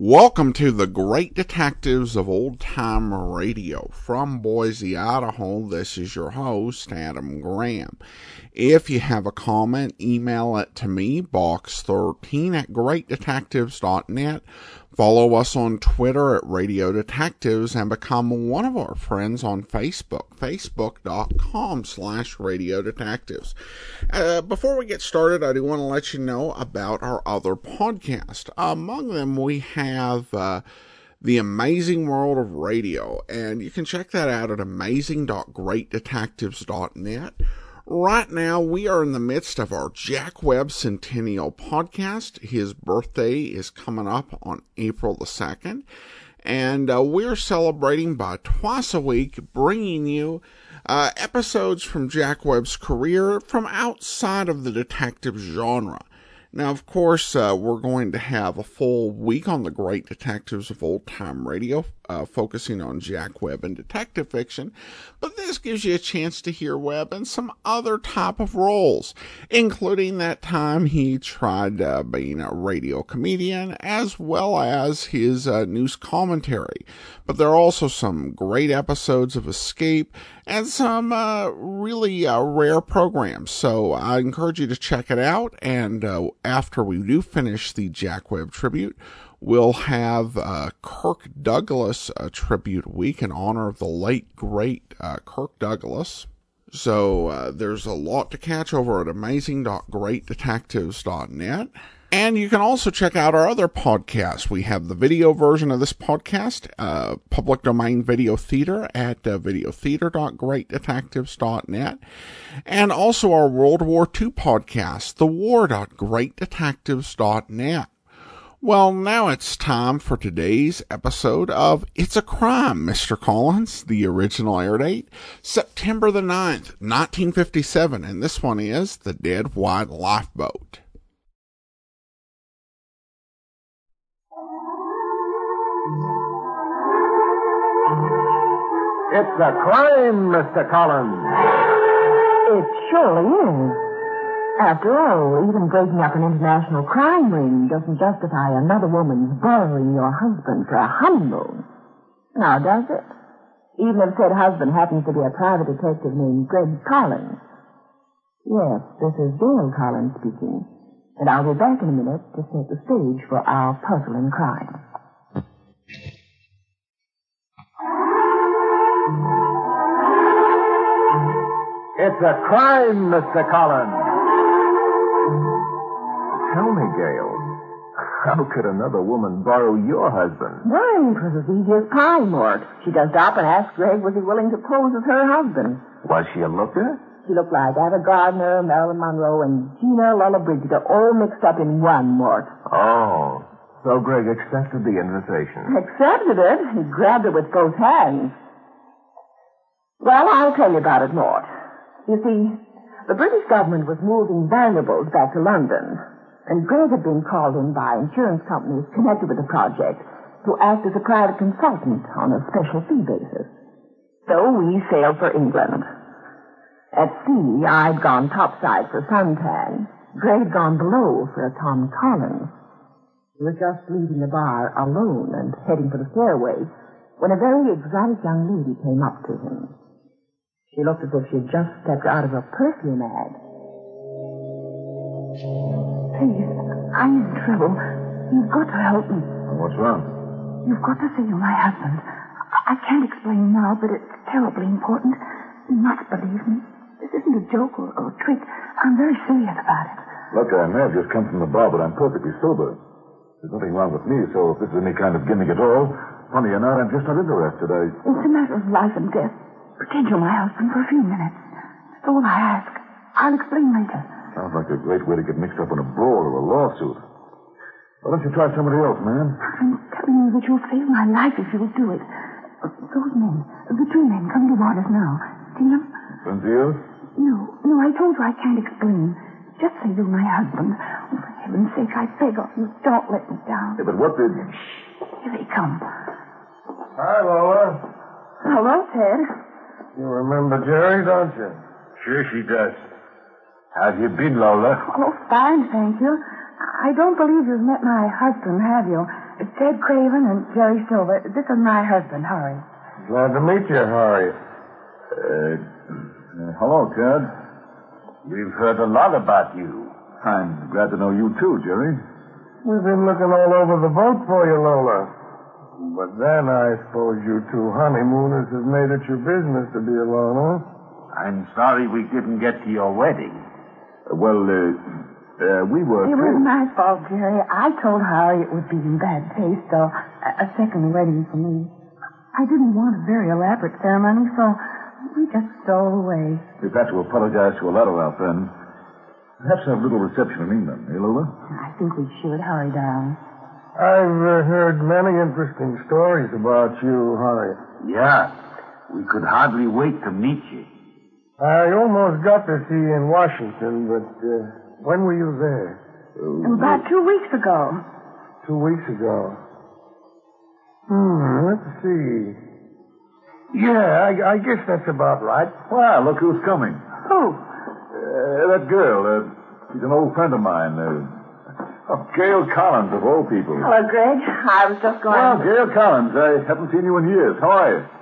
Welcome to the Great Detectives of Old Time Radio. From Boise, Idaho, this is your host, Adam Graham. If you have a comment, email it to me, box13@greatdetectives.net. Follow us on Twitter at Radio Detectives and become one of our friends on Facebook, facebook.com/Radio Detectives. Before we get started, I do want to let you know about our other podcast. Among them, we have The Amazing World of Radio, and you can check that out at amazing.greatdetectives.net. Right now, we are in the midst of our Jack Webb Centennial podcast. His birthday is coming up on April the 2nd, and we're celebrating by twice a week bringing you episodes from Jack Webb's career from outside of the detective genre. Now, of course, we're going to have a full week on the Great Detectives of Old Time Radio, focusing on Jack Webb and detective fiction, but this gives you a chance to hear Webb in some other type of roles, including that time he tried being a radio comedian, as well as his news commentary. But there are also some great episodes of Escape and some really rare programs, so I encourage you to check it out. And after we do finish the Jack Webb tribute, we'll have Kirk Douglas tribute week in honor of the late, great Kirk Douglas. So there's a lot to catch over at amazing.greatdetectives.net. And you can also check out our other podcasts. We have the video version of this podcast, public domain video theater at videotheater.greatdetectives.net. And also our World War II podcast, thewar.greatdetectives.net. Well, now it's time for today's episode of It's a Crime, Mr. Collins. The original air date, September the 9th, 1957. And this one is The Dead White Lifeboat. It's a crime, Mr. Collins. It surely is. After all, even breaking up an international crime ring doesn't justify another woman's borrowing your husband for a honeymoon. Now, does it? Even if said husband happens to be a private detective named Greg Collins. Yes, this is Dale Collins speaking. And I'll be back in a minute to set the stage for our puzzling crime. It's a crime, Mr. Collins. Tell me, Gail, how could another woman borrow your husband? Why, it was as easy as pie, Mort. She just stopped and asked Greg was he willing to pose as her husband. Was she a looker? She looked like Ava Gardner, Marilyn Monroe, and Gina Lollobrigida all mixed up in one, Mort. Oh, so Greg accepted the invitation. Accepted it? He grabbed it with both hands. Well, I'll tell you about it, Mort. You see, the British government was moving valuables back to London, and Greg had been called in by insurance companies connected with the project to act as a private consultant on a special fee basis. So we sailed for England. At sea, I'd gone topside for suntan. Greg had gone below for a Tom Collins. He was just leaving the bar alone and heading for the stairway when a very exotic young lady came up to him. She looked as if she'd just stepped out of a perfume ad. Please, I'm in trouble. You've got to help me. What's wrong? You've got to see my husband. I can't explain now, but it's terribly important. You must believe me. This isn't a joke or a trick. I'm very serious about it. Look, I may have just come from the bar, but I'm perfectly sober. There's nothing wrong with me, so if this is any kind of gimmick at all, funny or not, I'm just not interested. It's a matter of life and death. Pretend you're my husband for a few minutes. That's all I ask. I'll explain later. Sounds like a great way to get mixed up in a brawl or a lawsuit. Why don't you try somebody else, man? I'm telling you that you'll save my life if you'll do it. Those men, the two men coming to waters now. See them? Friends of yours? No, I told you I can't explain. Just say you're my husband. Oh, for heaven's sake, I beg of you, don't let me down. Yeah, but what did... Shh, here they come. Hi, Lola. Hello, Ted. You remember Jerry, don't you? Sure she does. How've you been, Lola? Oh, fine, thank you. I don't believe you've met my husband, have you? Ted Craven and Jerry Silver. This is my husband, Harry. Glad to meet you, Harry. Hello, Ted. We've heard a lot about you. I'm glad to know you too, Jerry. We've been looking all over the boat for you, Lola. But then I suppose you two honeymooners have made it your business to be alone, huh? I'm sorry we didn't get to your wedding. We were... It wasn't my fault, Jerry. I told Harry it would be in bad taste, so a second wedding for me. I didn't want a very elaborate ceremony, so we just stole away. We've had to apologize to a lot of our friends. Perhaps have a little reception in England, eh, Lola? I think we should, Harry, darling. I've heard many interesting stories about you, Harry. Yeah, we could hardly wait to meet you. I almost got to see you in Washington, but when were you there? About 2 weeks ago. 2 weeks ago. Let's see. Yeah, I guess that's about right. Well, look who's coming. Who? That girl. She's an old friend of mine. Gail Collins, of all people. Hello, Greg. I was just going... Well, Gail Collins, I haven't seen you in years. How are you?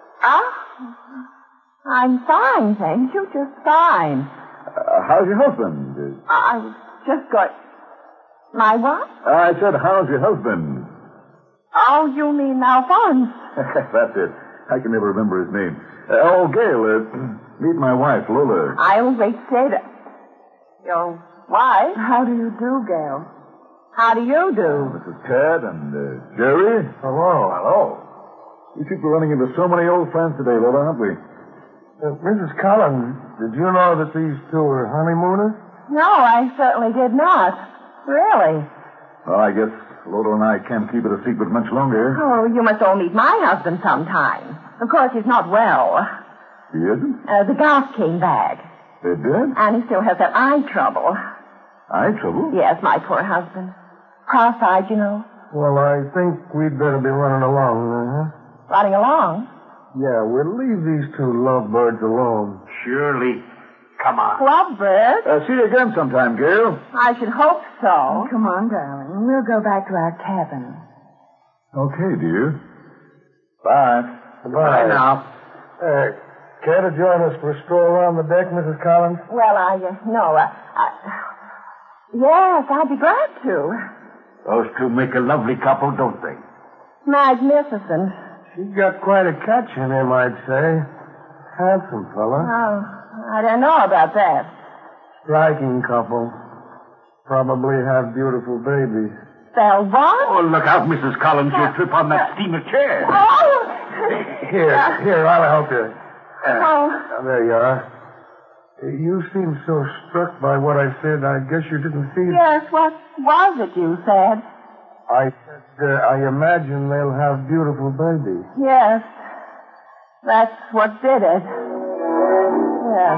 I'm fine, thank you. Just fine. How's your husband? I was just going... My what? I said, how's your husband? Oh, you mean Alphonse? That's it. I can never remember his name. Gail, meet my wife, Lola. I was going to say that. Your wife? How do you do, Gail? How do you do? This is Ted and Jerry. Hello. You people are running into so many old friends today, Lola, aren't we? Mrs. Collins, did you know that these two are honeymooners? No, I certainly did not. Really? Well, I guess Lola and I can't keep it a secret much longer. Oh, you must all meet my husband sometime. Of course, he's not well. He isn't? The gout came back. It did? And he still has that eye trouble. Eye trouble? Yes, my poor husband. Cross-eyed, you know. Well, I think we'd better be running along, huh? Running along? Yeah, we'll leave these two lovebirds alone. Surely. Come on. Lovebird? See you again sometime, Gail. I should hope so. Oh, come on, darling. We'll go back to our cabin. Okay, dear. Bye. Goodbye. Bye now. Care to join us for a stroll around the deck, Mrs. Collins? Well, yes, I'd be glad to. Those two make a lovely couple, don't they? Magnificent. She's got quite a catch in him, I'd say. Handsome fella. Oh, I don't know about that. Striking couple. Probably have beautiful babies. Spell what? Oh, look out, Mrs. Collins. You'll trip on that steamer chair. Oh! Here, I'll help you. Oh. There you are. You seem so struck by what I said, I guess you didn't see it. Yes, what was it you said? I said, I imagine they'll have beautiful babies. Yes. That's what did it. Yes.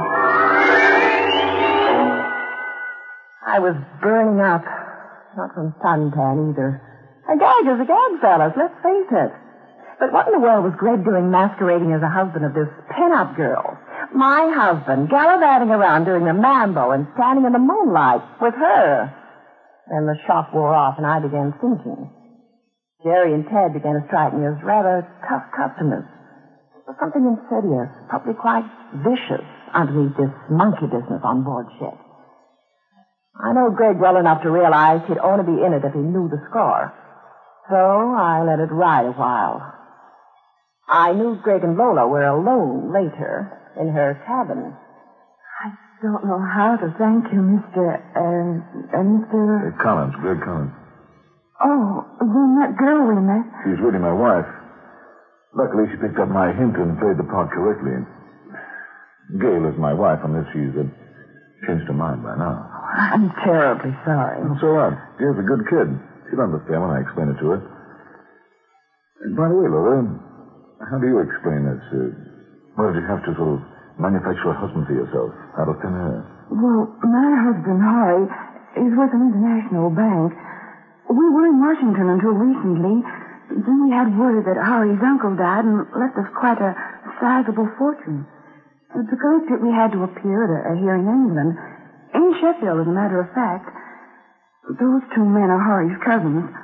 I was burning up. Not from suntan either. A gag is a gag, fellas, let's face it. But what in the world was Greg doing masquerading as a husband of this pin-up girl? My husband gallivanting around doing the mambo and standing in the moonlight with her. Then the shock wore off and I began thinking. Jerry and Ted began to strike me as rather tough customers. There was something insidious, probably quite vicious, underneath this monkey business on board ship. I know Greg well enough to realize he'd only be in it if he knew the score. So I let it ride a while. I knew Greg and Lola were alone later in her cabin. I don't know how to thank you, Mr. Collins, Greg Collins. Oh, then that girl we met. She's really my wife. Luckily, she picked up my hint and played the part correctly. Gail is my wife, unless she's changed her mind by now. I'm terribly sorry. That's all right. Gail's a good kid. She'll understand when I explain it to her. And by the way, Lola, how do you explain this? Why did you have to sort of manufacture a husband for yourself out of thin air? Well, my husband, Harry, is with an international bank. We were in Washington until recently. Then we had word that Harry's uncle died and left us quite a sizable fortune. To collect it, we had to appear at a hearing in England. In Sheffield, as a matter of fact. Those two men are Harry's cousins.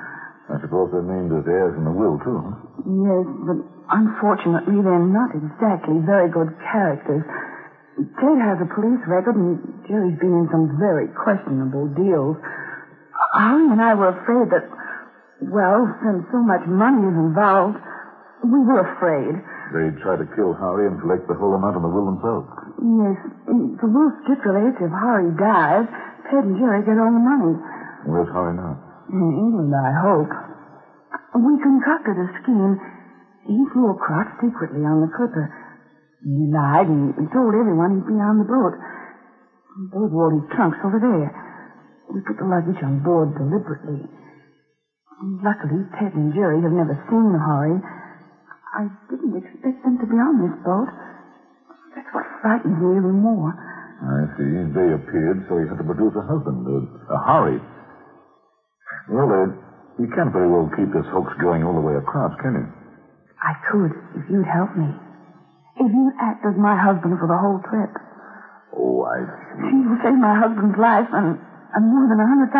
I suppose they're named as heirs in the will, too, huh? Yes, but unfortunately they're not exactly very good characters. Ted has a police record, and Jerry's been in some very questionable deals. Harry and I were afraid that, well, since so much money is involved, we were afraid. They'd try to kill Harry and collect the whole amount of the will themselves. Yes, the will stipulates if Harry dies, Ted and Jerry get all the money. Where's Harry now? In England, I hope. We concocted a scheme. He flew across secretly on the clipper. He lied and told everyone he'd be on the boat. Those were all his trunks over there. We put the luggage on board deliberately. Luckily, Ted and Jerry have never seen Harry. I didn't expect them to be on this boat. That's what frightened me even more. I see. They appeared, so you had to produce a husband, a Harry. Well, you can't very well keep this hoax going all the way across, can you? I could, if you'd help me. If you'd act as my husband for the whole trip. Oh, I see. You saved my husband's life and more than $100,000.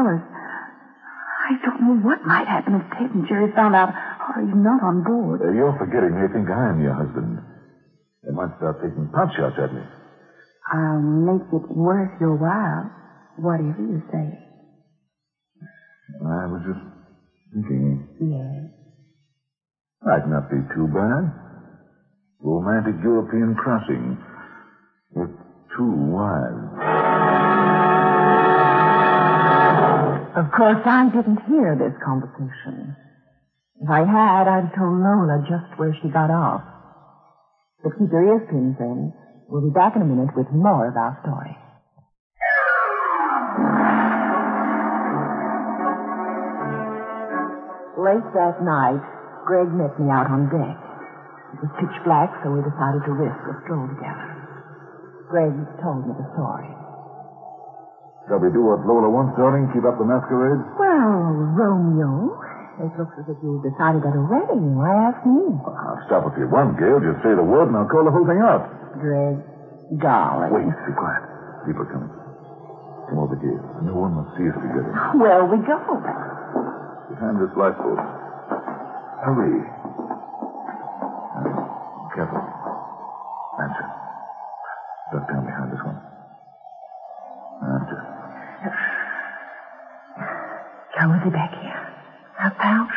I don't know what might happen if Ted and Jerry found out Harry's not on board. You're forgetting they think I am your husband. They might start taking pot shots at me. I'll make it worth your while, whatever you say. I was just thinking. Yes. Might not be too bad. Romantic European crossing with two wives. Of course, I didn't hear this conversation. If I had, I'd told Lola just where she got off. But keep your ears pinned, friends. We'll be back in a minute with more of our story. Late that night, Greg met me out on deck. It was pitch black, so we decided to risk a stroll together. Greg told me the story. Shall we do what Lola wants, darling? Keep up the masquerade? Well, Romeo, it looks as if you've decided that already. Why ask me? I'll stop if you want, Gail. Just say the word and I'll call the whole thing out. Greg, darling. Wait, be quiet. People are coming. Come over here. No one must see us together. Where we go? Behind this lifeboat. Hurry. Careful. Answer. Duck down behind this one. Answer. Come with me back here. Now, pal.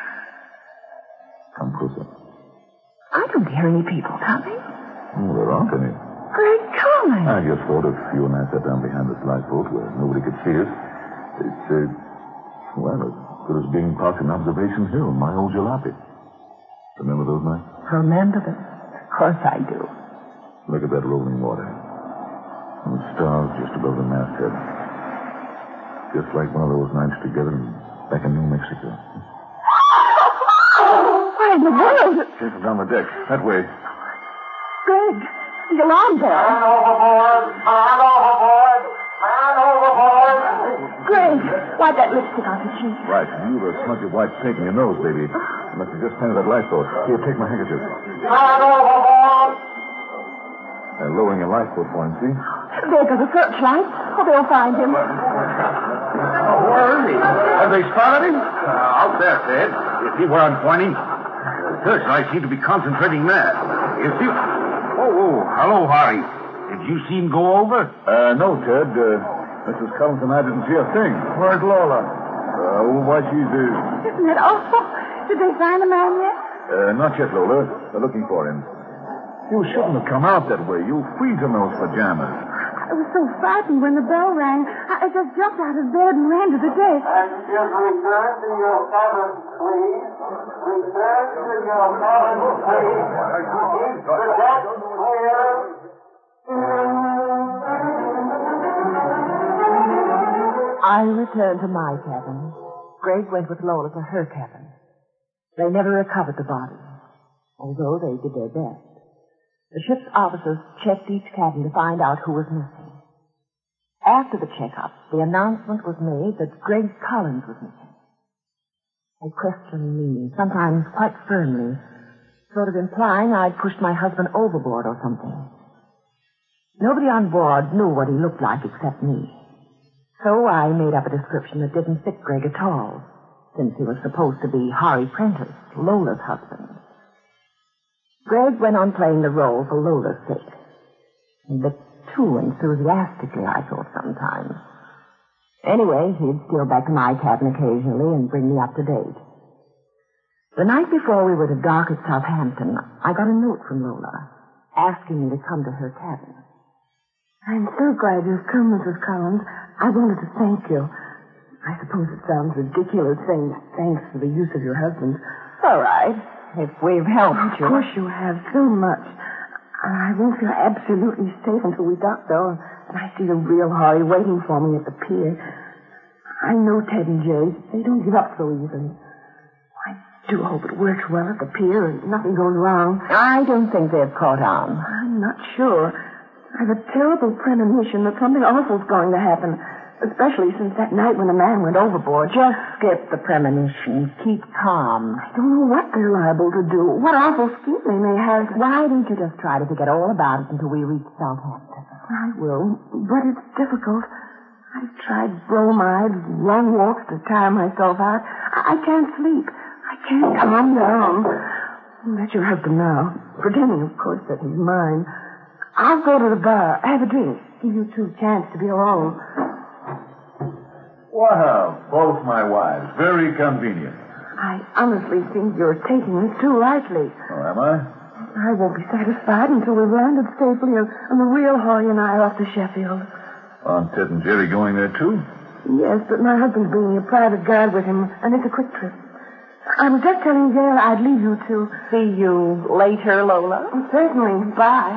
Come closer. I don't hear any people coming. Oh, there aren't any. Greg, coming. I just thought if you and I sat down behind this lifeboat where nobody could see us, it's, well, as good as being parked in Observation Hill, my old jalopy. Remember those nights? Remember them? Of course I do. Look at that rolling water. And the stars just above the masthead. Just like one of those nights together back in New Mexico. Why in the world? Chase them down the deck. That way. Greg, the alarm bell. Man overboard! Man overboard! Man overboard! Greg, wipe that lipstick off your cheek. Right. And you've a smudge of white paint in your nose, baby. You must have just painted that lifeboat. Here, take my handkerchief. Man overboard! They're lowering a lifeboat for him, see? There goes a searchlight. Oh, they'll find him. Where is he? Have they spotted him? Out there, Ted. You see where I'm pointing? The searchlight seem to be concentrating there. You see? Oh, hello, Harry. Did you see him go over? No, Ted. Mrs. Collins and I didn't see a thing. Where's Lola? Why, she's, Isn't it awful? Did they find the man yet? not yet, Lola. They're looking for him. You shouldn't have come out that way. You freeze in those pajamas. I was so frightened when the bell rang. I just jumped out of bed and ran to the deck. Passengers, return to your cabins, please. Return to your cabins, please. Keep the deck clear. I returned to my cabin. Greg went with Lola to her cabin. They never recovered the body, although they did their best. The ship's officers checked each cabin to find out who was missing. After the checkup, the announcement was made that Greg Collins was missing. They questioned me, sometimes quite firmly, sort of implying I'd pushed my husband overboard or something. Nobody on board knew what he looked like except me. So I made up a description that didn't fit Greg at all. since he was supposed to be Harry Prentice, Lola's husband. Greg went on playing the role for Lola's sake. A bit too enthusiastically, I thought sometimes. Anyway, he'd steal back to my cabin occasionally and bring me up to date. The night before we were to dock at Southampton, I got a note from Lola asking me to come to her cabin. I'm so glad you've come, Mrs. Collins. I wanted to thank you. I suppose it sounds ridiculous saying thanks for the use of your husband. All right, if we've helped you. Of course you have so much. I won't feel absolutely safe until we dock, though, and I see the real Harry waiting for me at the pier. I know Ted and Jerry. They don't give up so easily. I do hope it works well at the pier and nothing goes wrong. I don't think they've caught on. I'm not sure. I have a terrible premonition that something awful's going to happen, especially since that night when a man went overboard. Just skip the premonition. Keep calm. I don't know what they're liable to do, what awful scheme they may have. Why don't you just try to forget all about it until we reach Southampton? I will, but it's difficult. I've tried bromides, long walks to tire myself out. I can't sleep. I can't calm down. That's your husband now, pretending, of course, that he's mine. I'll go to the bar, have a drink, give you two a chance to be alone. Well, both my wives. Very convenient. I honestly think you're taking this too lightly. Oh, am I? I won't be satisfied until we've landed safely and the real Harry and I are off to Sheffield. Aren't Ted and Jerry going there, too? Yes, but my husband's bringing a private guide with him, and it's a quick trip. I was just telling Gail I'd leave you to... See you later, Lola? Certainly. Bye.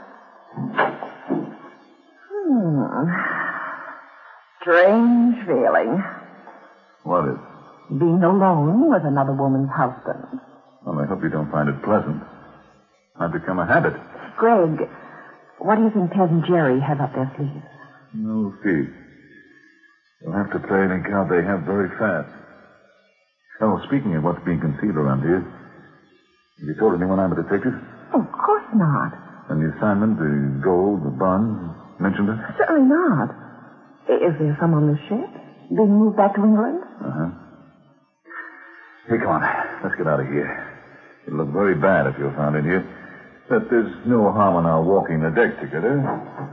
Strange feeling. What is? Being alone with another woman's husband. Well, I hope you don't find it pleasant. I've become a habit. Greg, what do you think Ted and Jerry have up their sleeves? No feet. They'll have to play any card they have very fast. Oh, speaking of what's being concealed around here, have you told anyone I'm a detective? Of course not. And the assignment, the gold, the bond, mentioned it? Certainly not. Is there some on the ship? Being moved back to England? Uh-huh. Hey, come on. Let's get out of here. It'll look very bad if you're found in here. But there's no harm in our walking the deck together.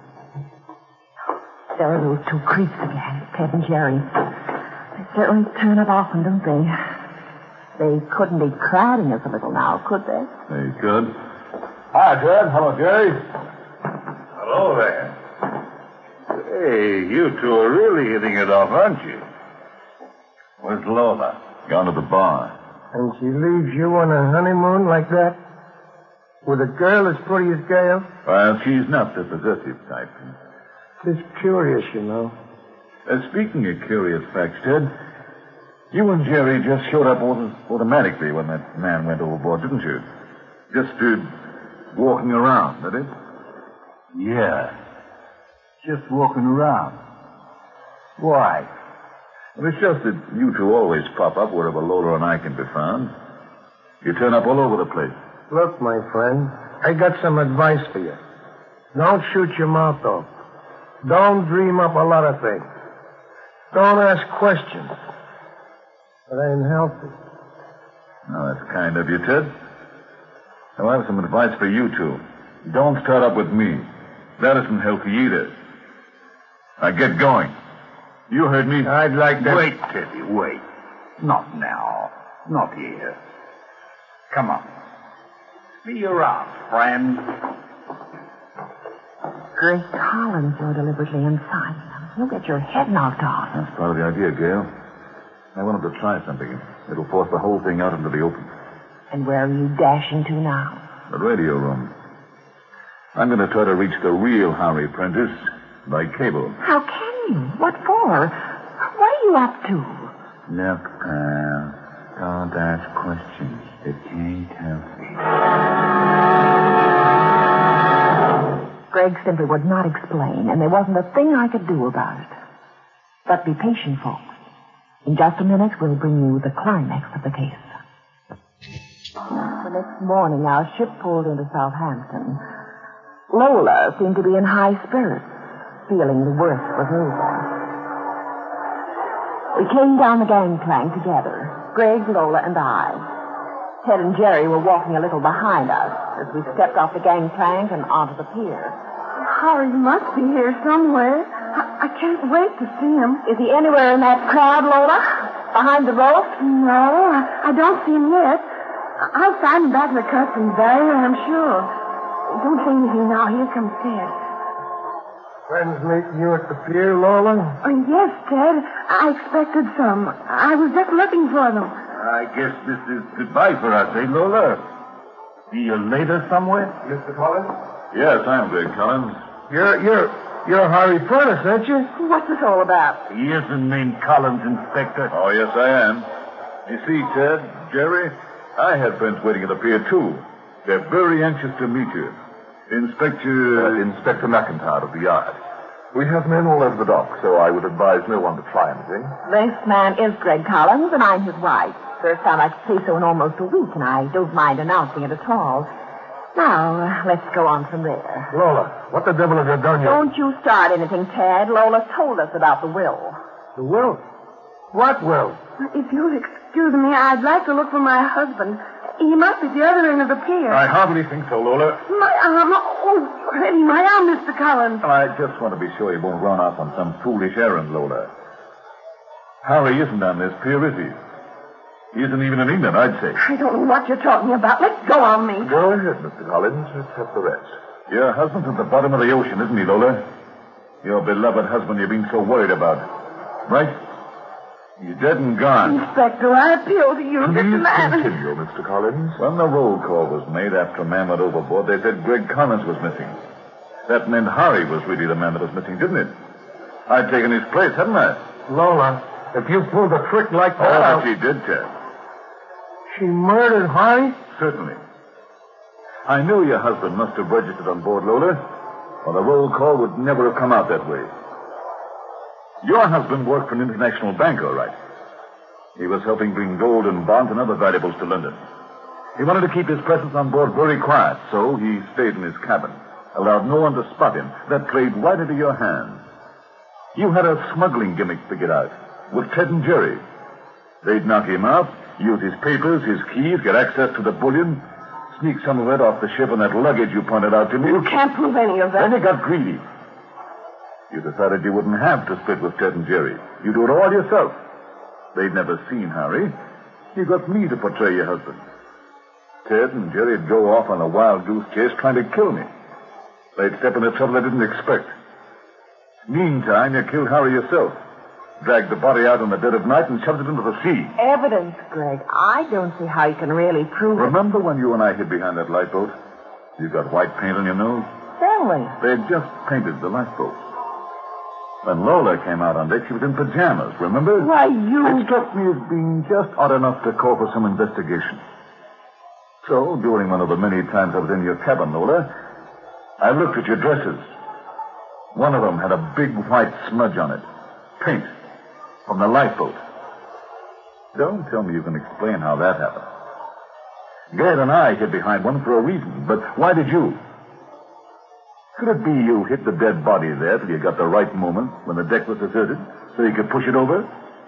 There are those two creeps again, Ted and Jerry. They certainly turn up often, don't they? They couldn't be crowding us a little now, could they? They could. Hi, Ted. Hello, Jerry. Hello there. Hey, you two are really hitting it off, aren't you? Where's Lola? Gone to the bar. And she leaves you on a honeymoon like that? With a girl as pretty as Gail? Well, she's not the possessive type. Just curious, you know. Speaking of curious facts, Ted, you and Jerry just showed up automatically when that man went overboard, didn't you? Just walking around, that is? Yeah. Just walking around. Why? Well, it's just that you two always pop up wherever Lola and I can be found. You turn up all over the place. Look, my friend, I got some advice for you. Don't shoot your mouth off. Don't dream up a lot of things. Don't ask questions. It ain't healthy. Now, that's kind of you, Ted. Now, I have some advice for you two. Don't start up with me. That isn't healthy either. Now, get going. You heard me. I'd like to... Wait, Teddy, wait. Not now. Not here. Come on. See you around, friend. Great Collins, you're deliberately inside them. You'll get your head knocked off. That's part of the idea, Gail. I want him to try something. It'll force the whole thing out into the open. And where are you dashing to now? The radio room. I'm going to try to reach the real Harry Prentice by cable. How can you? What for? What are you up to? Look, pal, don't ask questions. It can't help me. Greg simply would not explain, and there wasn't a thing I could do about it. But be patient, folks. In just a minute, we'll bring you the climax of the case. The next morning, our ship pulled into Southampton. Lola seemed to be in high spirits, feeling the worst was over. We came down the gangplank together. Greg, Lola, and I. Ted and Jerry were walking a little behind us as we stepped off the gangplank and onto the pier. Harry must be here somewhere. I can't wait to see him. Is he anywhere in that crowd, Lola? Behind the rope? No, I don't see him yet. I'll find him back in the customs barrier, I'm sure. Don't say anything now. Here comes Ted. Friends meeting you at the pier, Lola? Oh, yes, Ted. I expected some. I was just looking for them. I guess this is goodbye for us, eh, Lola? See you later somewhere? Mr. Collins? Yes, I'm Greg Collins. You're Harry Prentice, aren't you? What's this all about? He isn't named Collins, Inspector. Oh, yes, I am. You see, Ted, Jerry, I had friends waiting at the pier, too. They're very anxious to meet you. Inspector McIntyre of the yard. We have men all over the dock, so I would advise no one to try anything. This man is Greg Collins, and I'm his wife. First time I say so in almost a week, and I don't mind announcing it at all. Now, let's go on from there. Lola, what the devil have you done here? Don't you start anything, Ted. Lola told us about the will. The will? What will? If you'll excuse me, I'd like to look for my husband. He must be at the other end of the pier. I hardly think so, Lola. My arm. Oh, hurting my arm, Mr. Collins. I just want to be sure he won't run off on some foolish errand, Lola. Harry isn't on this pier, is he? He isn't even in England, I'd say. I don't know what you're talking about. Let go of me. Go ahead, Mr. Collins. Let's have the rest. Your husband's at the bottom of the ocean, isn't he, Lola? Your beloved husband you've been so worried about. Right? He's dead and gone. Inspector, I appeal to you. Please Mr. Man. continue, Mr. Collins. When the roll call was made after a man went overboard, they said Greg Collins was missing. That meant Harry was really the man that was missing, didn't it? I'd taken his place, hadn't I? Lola, if you pulled a trick like that... Oh, but she did, Ted. She murdered Harry? Certainly. I knew your husband must have registered on board, Lola, or the roll call would never have come out that way. Your husband worked for an international bank, all right. He was helping bring gold and bonds and other valuables to London. He wanted to keep his presence on board very quiet, so he stayed in his cabin, allowed no one to spot him. That played right into your hands. You had a smuggling gimmick figured out with Ted and Jerry. They'd knock him out, use his papers, his keys, get access to the bullion, sneak some of it off the ship on that luggage you pointed out to me. You can't prove any of that. Then you got greedy. You decided you wouldn't have to split with Ted and Jerry. You do it all yourself. They'd never seen Harry. You got me to portray your husband. Ted and Jerry'd go off on a wild goose chase trying to kill me. They'd step into trouble I didn't expect. Meantime, you killed Harry yourself. Dragged the body out in the dead of night and shoved it into the sea. Evidence, Greg. I don't see how you can really prove it. Remember when you and I hid behind that lifeboat? You got white paint on your nose? Certainly. They'd just painted the lifeboat. When Lola came out on deck, she was in pajamas, remember? Why, you... It struck me as being just odd enough to call for some investigation. So, during one of the many times I was in your cabin, Lola, I looked at your dresses. One of them had a big white smudge on it. Paint. From the lifeboat. Don't tell me you can explain how that happened. Gad and I hid behind one for a reason, but why did you? Could it be you hit the dead body there till you got the right moment when the deck was deserted so you could push it over?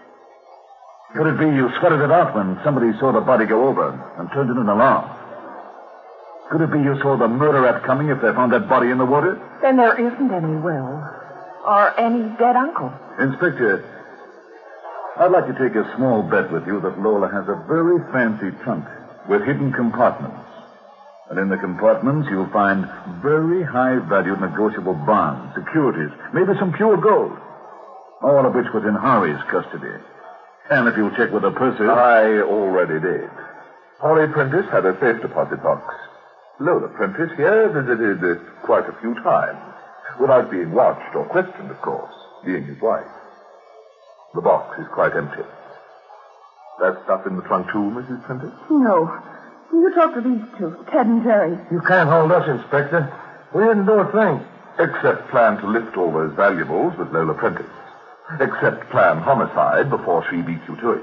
Could it be you sweated it out when somebody saw the body go over and turned it in an alarm? Could it be you saw the murderer coming if they found that body in the water? Then there isn't any will. Or any dead uncle. Inspector, I'd like to take a small bet with you that Lola has a very fancy trunk with hidden compartments. And in the compartments, you'll find very high-valued negotiable bonds, securities, maybe some pure gold, all of which was in Harry's custody. And if you'll check with the purser... I already did. Harry Prentice had a safe deposit box. Lola Prentice here visited it quite a few times, without being watched or questioned, of course, being his wife. The box is quite empty. That stuff in the trunk, too, Mrs. Prentice? No. You talk to these two, Ted and Jerry. You can't hold us, Inspector. We didn't do a thing. Except plan to lift all those valuables with Lola Prentice. Except plan homicide before she beat you to it.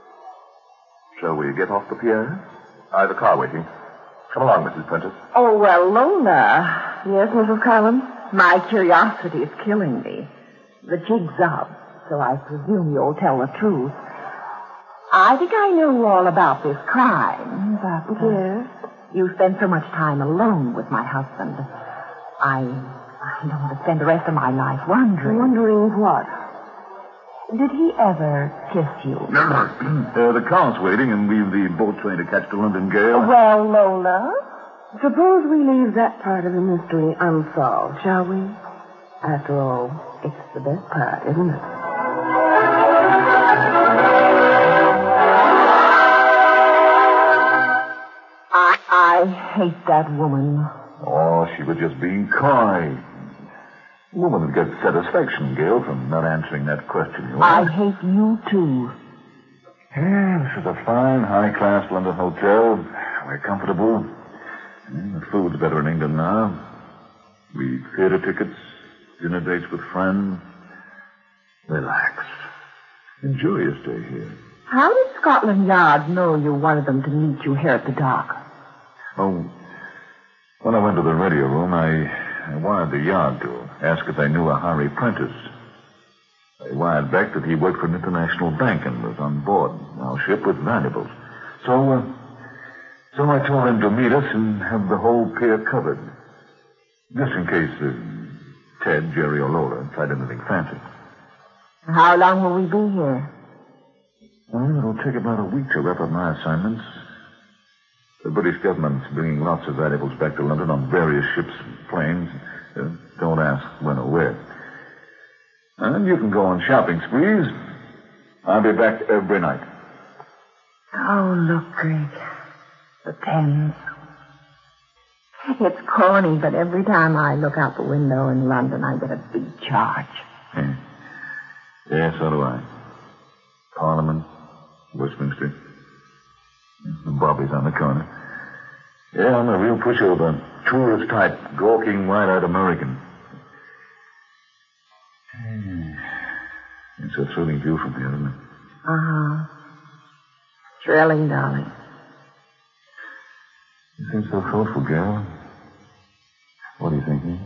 Shall we get off the pier? I've a car waiting. Come along, Mrs. Prentice. Oh, well, Lola. Yes, Mrs. Collins? My curiosity is killing me. The jig's up, so I presume you'll tell the truth. I think I know all about this crime, but... Yes? You spend so much time alone with my husband. I don't want to spend the rest of my life wondering. Wondering what? Did he ever kiss you? The car's waiting, and we've the boat train to catch to London, Gale. Well, Lola... Suppose we leave that part of the mystery unsolved, shall we? After all, it's the best part, isn't it? I hate that woman. Oh, she was just being coy. Woman would get satisfaction, Gale, from not answering that question. I hate you, too. Yeah, this is a fine, high-class London hotel. We're comfortable. The food's better in England now. We theater tickets, dinner dates with friends. Relax. Enjoy your stay here. How did Scotland Yard know you wanted them to meet you here at the dock? Oh, when I went to the radio room, I wired the yard to ask if they knew a Harry Prentice. They wired back that he worked for an international bank and was on board our ship with valuables. So I told them to meet us and have the whole pier covered. Just in case Ted, Jerry, or Lola tried anything fancy. How long will we be here? Well, it'll take about a week to wrap up my assignments. The British government's bringing lots of valuables back to London on various ships and planes. Don't ask when or where. And you can go on shopping sprees. I'll be back every night. Oh, look, Greg. The Thames. It's corny, but every time I look out the window in London, I get a big charge. Yeah, so do I. Parliament, Westminster. The Bobby's on the corner. Yeah, I'm a real pushover. Tourist type, gawking, wide-eyed American. It's a thrilling view from here, isn't it? Uh-huh. Thrilling, darling. You seem so thoughtful, Gale. What are you thinking?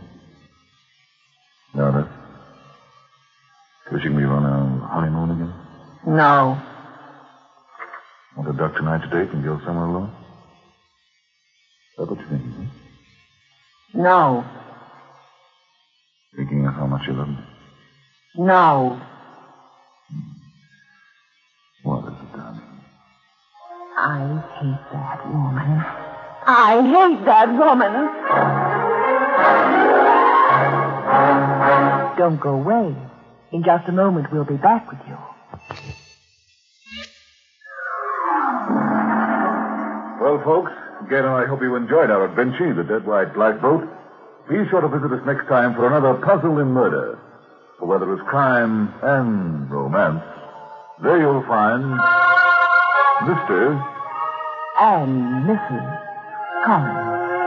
Nada. Wishing we were on our honeymoon again? No. Want to duck tonight's date and go somewhere alone? Is that what you're thinking, huh? No. Thinking of how much you love me? No. What is it, darling? I hate that woman. I hate that woman. Don't go away. In just a moment, we'll be back with you. Well, folks, again, I hope you enjoyed our adventure, the Dead White Black Boat. Be sure to visit us next time for another puzzle in murder. For whether it's crime and romance, there you'll find Mr. And Mrs. Collins.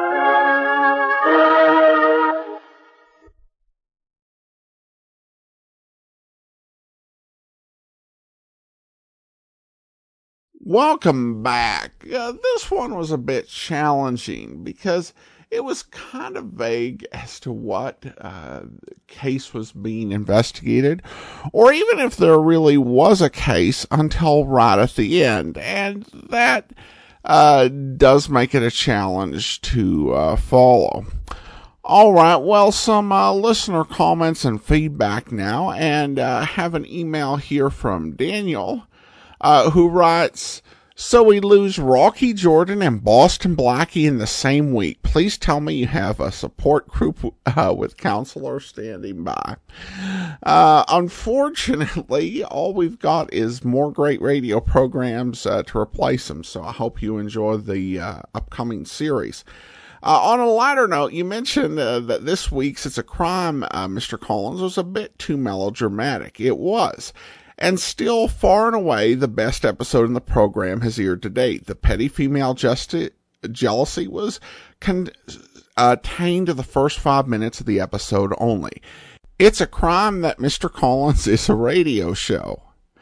Welcome back. This one was a bit challenging because it was kind of vague as to what case was being investigated, or even if there really was a case until right at the end. And that does make it a challenge to follow. All right, well, some listener comments and feedback now, and have an email here from Daniel, who writes, "So we lose Rocky Jordan and Boston Blackie in the same week. Please tell me you have a support group with counselors standing by." Unfortunately, all we've got is more great radio programs to replace them, so I hope you enjoy the upcoming series. On a lighter note, you mentioned that this week's It's a Crime, Mr. Collins, was a bit too melodramatic. It was. And still, far and away, the best episode in the program has aired to date. The petty female jealousy was contained to the first 5 minutes of the episode only. It's a crime that Mr. Collins is a radio show.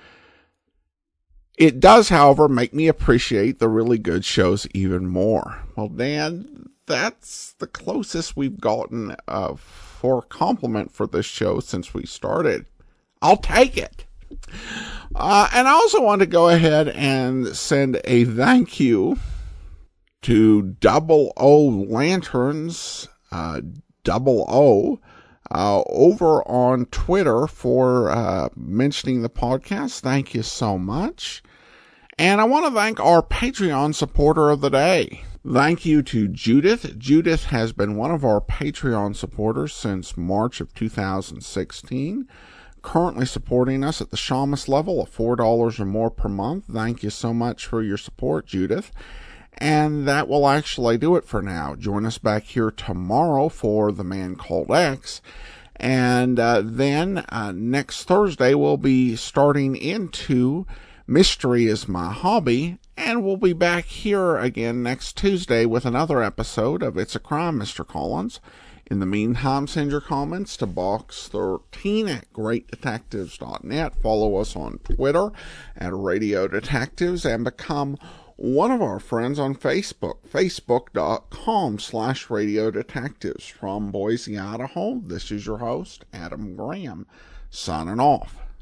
It does, however, make me appreciate the really good shows even more. Well, Dan, that's the closest we've gotten for a compliment for this show since we started. I'll take it. And I also want to go ahead and send a thank you to Double O Lanterns, Double O, over on Twitter for mentioning the podcast. Thank you so much. And I want to thank our Patreon supporter of the day. Thank you to Judith. Judith has been one of our Patreon supporters since March of 2016. Currently supporting us at the Shamus level of $4 or more per month. Thank you so much for your support, Judith. And that will actually do it for now. Join us back here tomorrow for The Man Called X. And then next Thursday we'll be starting into Mystery is My Hobby. And we'll be back here again next Tuesday with another episode of It's a Crime, Mr. Collins. In the meantime, send your comments to box13 at greatdetectives.net. Follow us on Twitter at Radio Detectives and become one of our friends on Facebook, facebook.com/Radio Detectives. From Boise, Idaho, this is your host, Adam Graham, signing off.